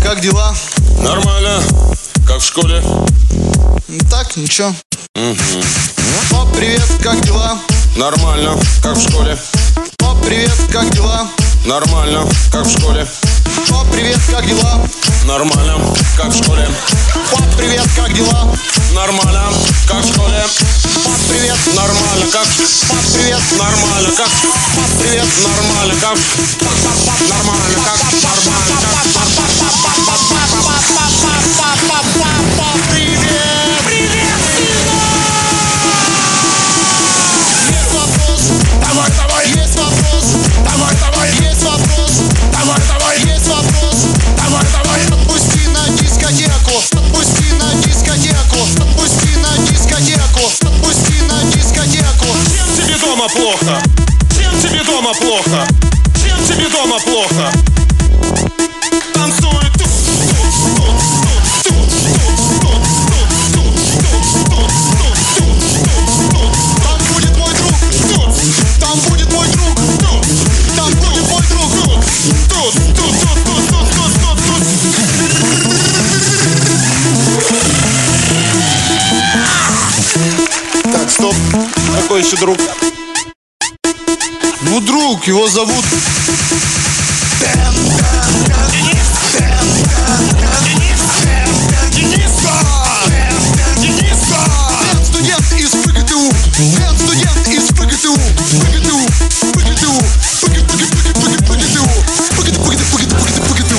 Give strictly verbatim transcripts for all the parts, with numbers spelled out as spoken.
как дела? Нормально, как в школе. Так, ничего. Угу. О, привет, как дела? Нормально, как в школе. О, привет, как дела? Нормально, как в школе. О, привет, как дела? Нормально, как в школе. О, привет, как дела? Нормально, как в школе. О, привет, Нормально, как о, привет, нормально, как о, привет, нормально, как нормально, как нормально, как привет, привет, есть вопрос, давай, давай, есть вопрос, давай, давай, есть вопрос, давай, давай, есть вопрос. давай, давай. Отпусти на дискотеку, отпусти на дискотеку, отпусти на дискотеку, отпусти на дискотеку. Чем тебе дома плохо? Чем тебе дома плохо? Чем тебе дома плохо? Танцуй тут, тут, тут, тут, тут, тут, тут, тут, тут, Там будет мой друг, тут, там будет мой друг, тут, там будет мой друг. тут, тут, тут, тут, тут, тут, тут, тут, тут. Так, стоп. Какой еще друг? Ну, друг, его зовут Дэн, студент из ПГТУ. Дэн, студент из ПГТУ. ПГТУ, ПГТУ, ПГТУ, ПГТУ, ПГТУ, ПГТУ.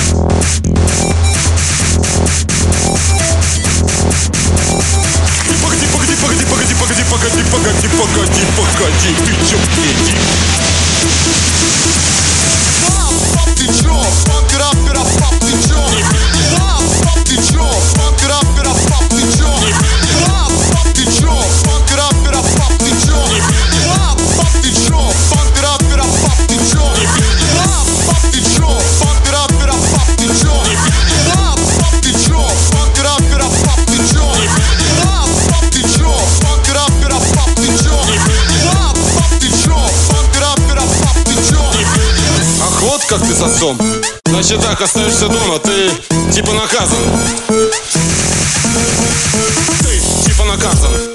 Погоди, погоди, погоди, погоди, погоди, погоди, погоди, погоди, погоди, ты чё, Эдди? Пап, ты чё? Фанк рэпера, пап, ты чё? Пап, пап, ты чё? Фанк рэпера, пап, ты чё? Пап, пап, ты чё? Фанк рэпера, пап, ты чё? Пап, пап, ты чё? Фанк рэпера, пап, ты чё? Пап, пап, ты чё? Фанк рэпера, пап, ты чё? Пап, пап, ты чё? Фанк рэпера, пап, ты чё? Пап, пап, ты чё? Фанк рэпера, пап, ты чё? Пап, пап, ты чё? Фанк рэпера, пап, ты чё? Ах, вот как ты засом. Значит так, остаешься дома, ты типа наказан. Ты типа наказан.